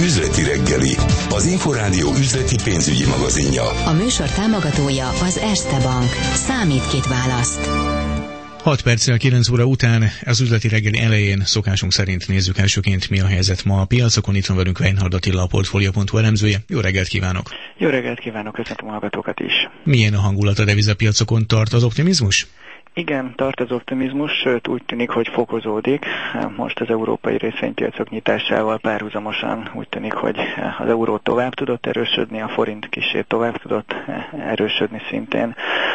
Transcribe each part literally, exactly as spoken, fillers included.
Üzleti reggeli, az Inforádió üzleti pénzügyi magazinja. A műsor támogatója az Erste Bank. Számít, kit választ. hat perccel kilenc óra után az üzleti reggeli elején szokásunk szerint nézzük elsőként, mi a helyzet ma a piacokon. Itt van velünk Weinhard Attila, a Portfolio pont hu elemzője. Jó reggelt kívánok! Jó reggelt kívánok, köszöntöm a hallgatókat is! Milyen a hangulat a devizapiacokon? Tart az optimizmus? Igen, tart az optimizmus, sőt úgy tűnik, hogy fokozódik. Most az európai részvénypiacok nyitásával párhuzamosan úgy tűnik, hogy az euró tovább tudott erősödni, a forint kissé tovább tudott erősödni szintén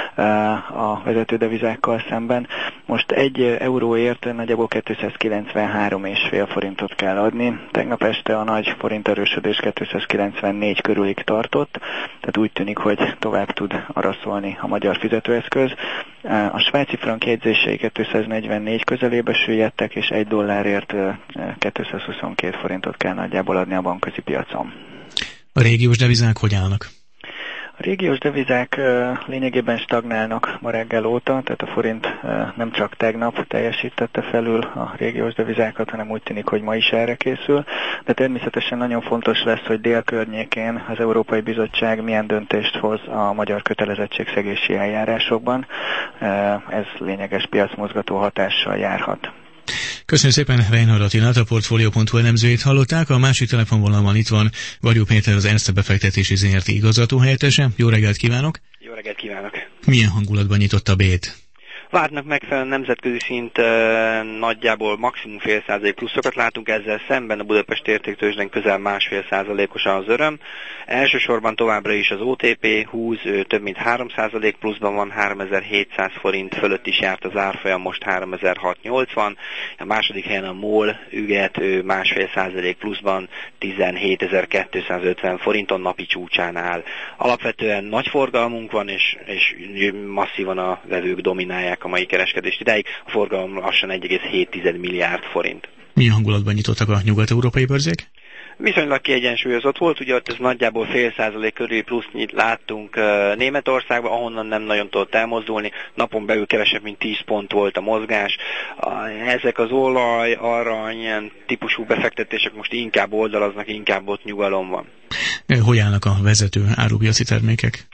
a vezető devizákkal szemben. Most egy euróért nagyjából kétszázkilencvenhárom egész öt forintot kell adni. Tegnap este a nagy forint erősödés kétszázkilencvennégy körülig tartott, tehát úgy tűnik, hogy tovább tud araszolni a magyar fizetőeszköz. A svájci frank jegyzései kétszáznegyvennégy közelébe süllyedtek, és egy dollárért kétszázhuszonkettő forintot kell nagyjából adni a bankközi piacon. A régiós devizák hogy állnak? A régiós devizák lényegében stagnálnak ma reggel óta, tehát a forint nem csak tegnap teljesítette felül a régiós devizákat, hanem úgy tűnik, hogy ma is erre készül. De természetesen nagyon fontos lesz, hogy dél környékén az Európai Bizottság milyen döntést hoz a magyar kötelezettségszegési eljárásokban. Ez lényeges piacmozgató hatással járhat. Köszönöm szépen Weinhard Attilát, a Portfolio pont hu elemzőjét hallották. A másik telefonvonalban itt van Varjú Péter, az Erste befektetési zé er té igazgatóhelyettese. Jó reggelt kívánok! Jó reggelt kívánok! Milyen hangulatban nyitott a bét? Vártnak megfelelően nemzetközi szint e, nagyjából maximum fél százalék pluszokat látunk, ezzel szemben a Budapesti Értéktőzsdén közel másfél százalékos az öröm. Elsősorban továbbra is az o té pé húsz több mint három százalék pluszban van, háromezer-hétszáz forint fölött is járt az árfolyam, most háromezer-hatszáznyolcvan. A második helyen a MOL üget másfél százalék pluszban tizenhétezer-kétszázötven forinton napi csúcsán áll. Alapvetően nagy forgalmunk van, és, és masszívan a vevők dominálják a mai kereskedést ideig, a forgalom lassan egy egész hét milliárd forint. Milyen hangulatban nyitottak a nyugat-európai bőrzék? Viszonylag kiegyensúlyozott volt, ugye ott ez nagyjából fél százalék körül plusznyit láttunk uh, Németországban, ahonnan nem nagyon tudott elmozdulni, napon belül kevesebb, mint tíz pont volt a mozgás. Uh, ezek az olaj, arany, ilyen típusú befektetések most inkább oldalaznak, inkább ott nyugalom van. Hogy állnak a vezető árupiaci termékek?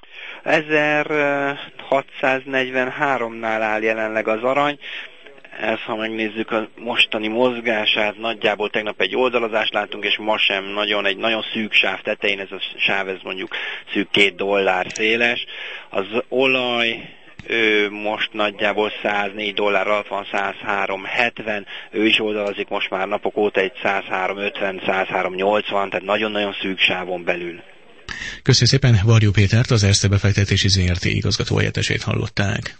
ezerhatszáznegyvenháromnál áll jelenleg az arany. Ezt, ha megnézzük a mostani mozgását, nagyjából tegnap egy oldalazást láttunk, és ma sem nagyon, egy nagyon szűk sáv tetején, ez a sáv, ez mondjuk szűk két dollár széles. Az olaj ő most nagyjából száznégy dollár alatt van, százhárom hetven, ő is oldalazik most már napok óta egy százhárom ötven, százhárom nyolcvan, tehát nagyon-nagyon szűk sávon belül. Köszönöm szépen, Varjú Pétert, az Erste befektetési zé er té igazgatóhelyettesét hallották.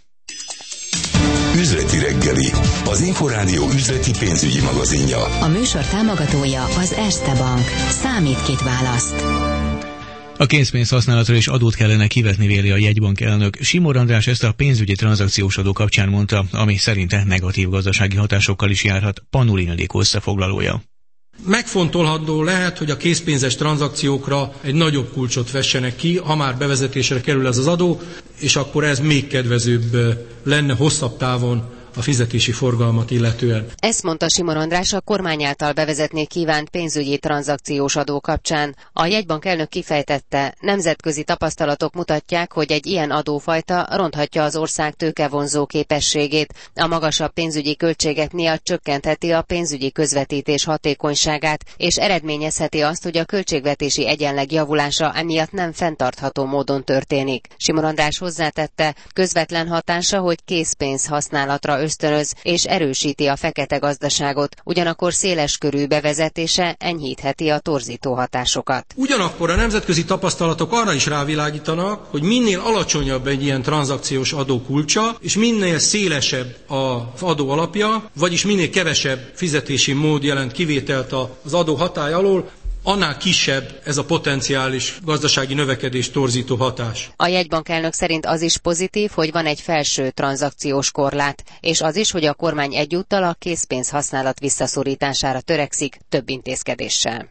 Üzleti reggeli, az Inforádió üzleti pénzügyi magazinja. A műsor támogatója az Erste Bank. Számít, kit választ. A készpénz használatra is adót kellene kivetni, véli a jegybank elnök. Simor András ezt a pénzügyi tranzakciós adó kapcsán mondta, ami szerinte negatív gazdasági hatásokkal is járhat. Pannulin Ildikó összefoglalója. Megfontolható lehet, hogy a készpénzes tranzakciókra egy nagyobb kulcsot vessenek ki, ha már bevezetésre kerül ez az adó, és akkor ez még kedvezőbb lenne hosszabb távon a fizetési forgalmat illetően. Ezt mondta Simor András a kormány által bevezetni kívánt pénzügyi tranzakciós adó kapcsán. A jegybank elnök kifejtette, nemzetközi tapasztalatok mutatják, hogy egy ilyen adófajta ronthatja az ország tőkevonzó képességét. A magasabb pénzügyi költségek miatt csökkentheti a pénzügyi közvetítés hatékonyságát, és eredményezheti azt, hogy a költségvetési egyenleg javulása emiatt nem fenntartható módon történik. Simor András hozzátette, közvetlen hatása, hogy készpénz használatra ösztönöz és erősíti a fekete gazdaságot, ugyanakkor széleskörű bevezetése enyhítheti a torzító hatásokat. Ugyanakkor a nemzetközi tapasztalatok arra is rávilágítanak, hogy minél alacsonyabb egy ilyen tranzakciós adó kulcsa, és minél szélesebb az adó alapja, vagyis minél kevesebb fizetési mód jelent kivételt az adó hatály alól, annál kisebb ez a potenciális gazdasági növekedés torzító hatás. A jegybank elnök szerint az is pozitív, hogy van egy felső tranzakciós korlát, és az is, hogy a kormány egyúttal a készpénz használat visszaszorítására törekszik több intézkedéssel.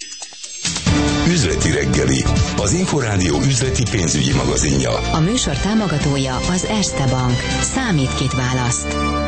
Üzleti reggeli, az Inforádió üzleti pénzügyi magazinja. A műsor támogatója az Erste Bank. Számít, kit választ.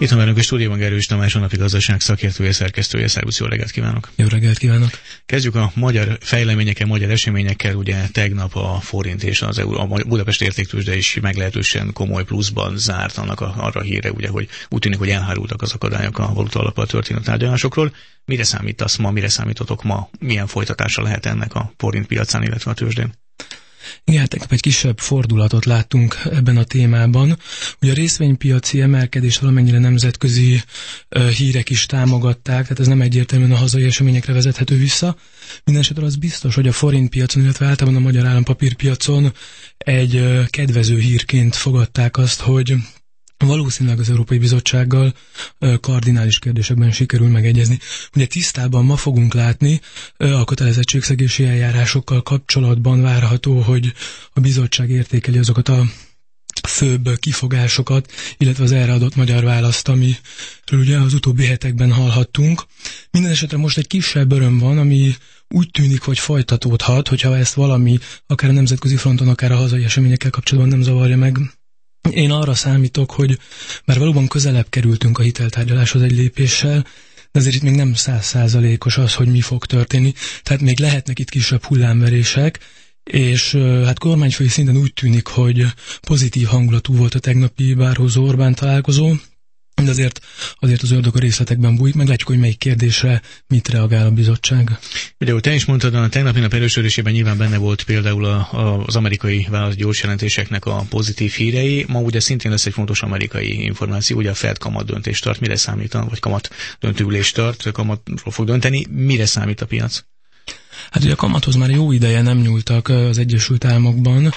Itt van velünk a stúdióban Gerős Tamás, a Napi Gazdaság szakértője, szerkesztője. Szervusz, jó reggelt kívánok! Jó reggelt kívánok! Kezdjük a magyar fejleményekkel, magyar eseményekkel. Ugye tegnap a forint és az Euró, a Budapest értéktőzsde is meglehetősen komoly pluszban zárt, annak a, arra a híre, ugye, hogy úgy tűnik, hogy elhárultak az akadályok a valuta alappal történő tárgyalásokról. Mire számítasz ma, mire számítotok ma? Milyen folytatása lehet ennek a forint piacán, illetve a tőzsdén? Igen, tegnap egy kisebb fordulatot láttunk ebben a témában. Ugye a részvénypiaci emelkedés valamennyire nemzetközi uh, hírek is támogatták, tehát ez nem egyértelműen a hazai eseményekre vezethető vissza. Mindenesetre az biztos, hogy a forintpiacon, illetve általában a magyar állampapírpiacon egy uh, kedvező hírként fogadták azt, hogy valószínűleg az Európai Bizottsággal kardinális kérdésekben sikerül megegyezni. Ugye tisztában ma fogunk látni a kötelezettségszegési eljárásokkal kapcsolatban várható, hogy a bizottság értékeli azokat a főbb kifogásokat, illetve az erre adott magyar választ, amiről ugye az utóbbi hetekben hallhattunk. Minden esetre most egy kisebb öröm van, ami úgy tűnik, hogy folytatódhat, hogyha ezt valami, akár a nemzetközi fronton, akár a hazai eseményekkel kapcsolatban nem zavarja meg. Én arra számítok, hogy már valóban közelebb kerültünk a hiteltárgyaláshoz egy lépéssel, de azért itt még nem száz százalékos az, hogy mi fog történni. Tehát még lehetnek itt kisebb hullámverések, és hát kormányfői szinten úgy tűnik, hogy pozitív hangulatú volt a tegnapi Barroso-Orbán találkozó, de azért, azért az ördög a részletekben bújik, meglátjuk, hogy melyik kérdésre mit reagál a bizottság. Ugye, te is mondtad, a tegnapi nap elősörésében nyilván benne volt például a, a, az amerikai válasz gyors jelentéseknek a pozitív hírei. Ma ugye szintén lesz egy fontos amerikai információ, ugye a Fed kamat döntést tart, mire számít, vagy kamat döntőülést tart, kamatról fog dönteni, mire számít a piac? Hát ugye a kamathoz már jó ideje nem nyúltak az Egyesült Államokban,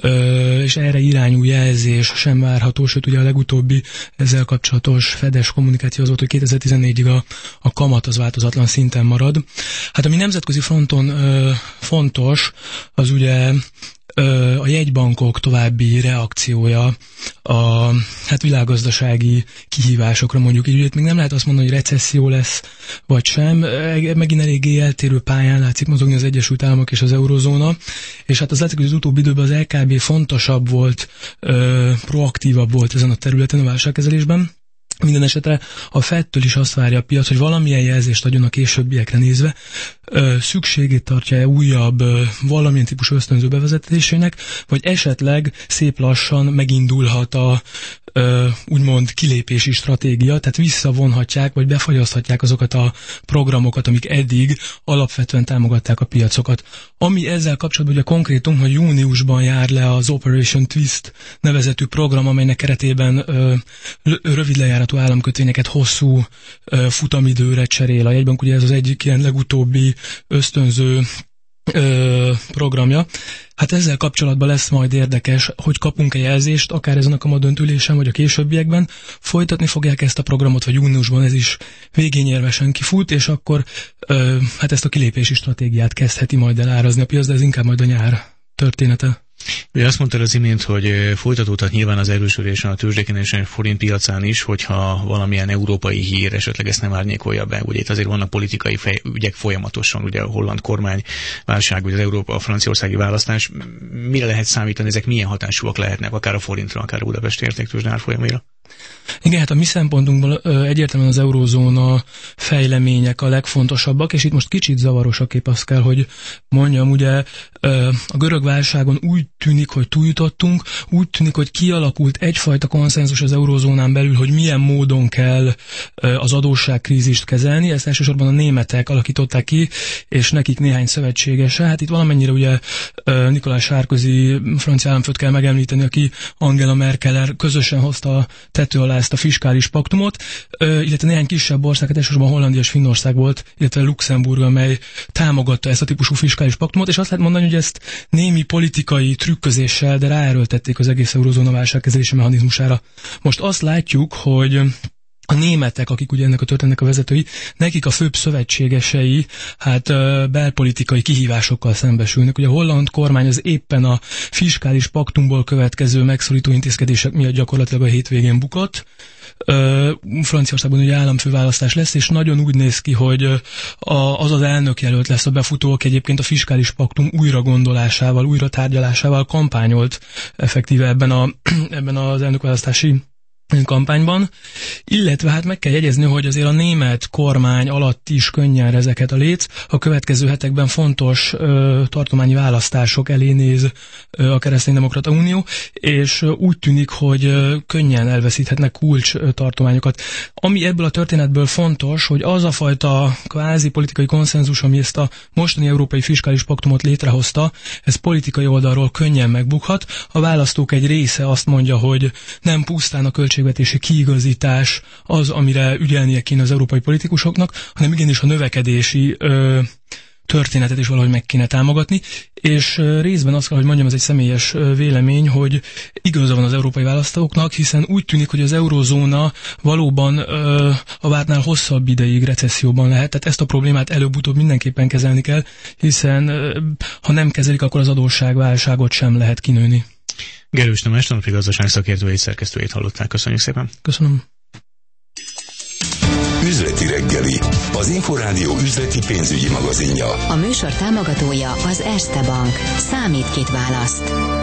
és erre irányú jelzés sem várható, sőt ugye a legutóbbi ezzel kapcsolatos fedes kommunikáció az volt, hogy kétezer-tizennégyig a, a kamat az változatlan szinten marad. Hát ami nemzetközi fronton fontos, az ugye a jegybankok további reakciója a hát világgazdasági kihívásokra, mondjuk így. Ugye még nem lehet azt mondani, hogy recesszió lesz, vagy sem. Megint eléggé eltérő pályán látszik mozogni az Egyesült Államok és az eurozóna, és hát az látszik, hogy az utóbbi időben az é ká bé fontosabb volt, proaktívabb volt ezen a területen a válságkezelésben. Minden esetre a Fedtől is azt várja a piac, hogy valamilyen jelzést adjon a későbbiekre nézve, ö, szükségét tartja-e újabb ö, valamilyen típusú ösztönző bevezetésének, vagy esetleg szép lassan megindulhat a ö, úgymond kilépési stratégia, tehát visszavonhatják, vagy befagyaszthatják azokat a programokat, amik eddig alapvetően támogatták a piacokat. Ami ezzel kapcsolatban ugye konkrétum, hogy júniusban jár le az Operation Twist nevezetű program, amelynek keretében ö, rövid lejáratú államkötvényeket hosszú ö, futamidőre cserél a jegybank. Ugye ez az egyik ilyen legutóbbi ösztönző ö, programja. Hát ezzel kapcsolatban lesz majd érdekes, hogy kapunk-e jelzést, akár ezen a kamadöntülésen, vagy a későbbiekben. Folytatni fogják ezt a programot, vagy júniusban ez is végényérvesen kifut, és akkor ö, hát ezt a kilépési stratégiát kezdheti majd el árazni a piac, de ez inkább majd a nyár története. Ugye azt mondtad az imént, hogy folytatódhat nyilván az erősödésen a tőzsdéken és a forint piacán is, hogyha valamilyen európai hír esetleg ezt nem árnyékolja be. Ugye itt azért vannak politikai fej, ügyek folyamatosan, ugye a holland kormány válság, ugye az Európa, a franciaországi választás. Mire lehet számítani, ezek milyen hatásúak lehetnek, akár a forintra, akár a Budapest értéktőzsde árfolyamira? Igen, hát a mi szempontunkból ö, egyértelműen az eurózóna fejlemények a legfontosabbak, és itt most kicsit zavaros a kép, azt kell, hogy mondjam, ugye ö, a görög válságon úgy tűnik, hogy túljutottunk, úgy tűnik, hogy kialakult egyfajta konszenzus az eurózónán belül, hogy milyen módon kell ö, az adósságkrízist kezelni, ezt elsősorban a németek alakították ki, és nekik néhány szövetségese. Hát itt valamennyire ugye ö, Nicolas Sarkozy, francia államfőt kell megemlíteni, aki Angela Merkel-el közösen hozta a tető alá ezt a fiskális paktumot, illetve néhány kisebb ország, hát elsősorban Hollandia és Finnország volt, illetve Luxemburg, amely támogatta ezt a típusú fiskális paktumot, és azt lehet mondani, hogy ezt némi politikai trükközéssel, de ráerőltették az egész eurózóna válságkezelési mechanizmusára. Most azt látjuk, hogy a németek, akik ugye ennek a történetnek a vezetői, nekik a főbb szövetségesei, hát belpolitikai kihívásokkal szembesülnek. Ugye a holland kormány az éppen a fiskális paktumból következő megszorító intézkedések miatt gyakorlatilag a hétvégén bukott. Franciaországban ugye államfőválasztás lesz, és nagyon úgy néz ki, hogy az az elnökjelölt lesz a befutó, aki egyébként a fiskális paktum újra gondolásával, újra tárgyalásával kampányolt effektíve ebben, a, ebben az elnökválasztási kampányban, illetve hát meg kell jegyezni, hogy azért a német kormány alatt is könnyen ezeket a léc. A következő hetekben fontos ö, tartományi választások elé néz ö, a Kereszténydemokrata Unió, és ö, úgy tűnik, hogy ö, könnyen elveszíthetnek kulcs ö, tartományokat. Ami ebből a történetből fontos, hogy az a fajta kvázi politikai konszenzus, ami ezt a mostani európai fiskális paktumot létrehozta, ez politikai oldalról könnyen megbukhat. A választók egy része azt mondja, hogy nem pusztán a költségvetési kiigazítás az, amire ügyelnie kéne az európai politikusoknak, hanem igenis a növekedési ö, történetet is valahogy meg kéne támogatni, és ö, részben azt kell, hogy mondjam, ez egy személyes ö, vélemény, hogy igaza van az európai választóknak, hiszen úgy tűnik, hogy az eurozóna valóban ö, a vártnál hosszabb ideig recesszióban lehet, tehát ezt a problémát előbb-utóbb mindenképpen kezelni kell, hiszen ö, ha nem kezelik, akkor az adósságválságot sem lehet kinőni. Gerős Tamás, tanulói gazdaság szakértőjét, szerkesztőjét hallották. Köszönjük szépen. Köszönöm. Üzleti reggeli, az Inforádió üzleti pénzügyi magazinja. A műsor támogatója az Erste Bank. Számít, kit választ.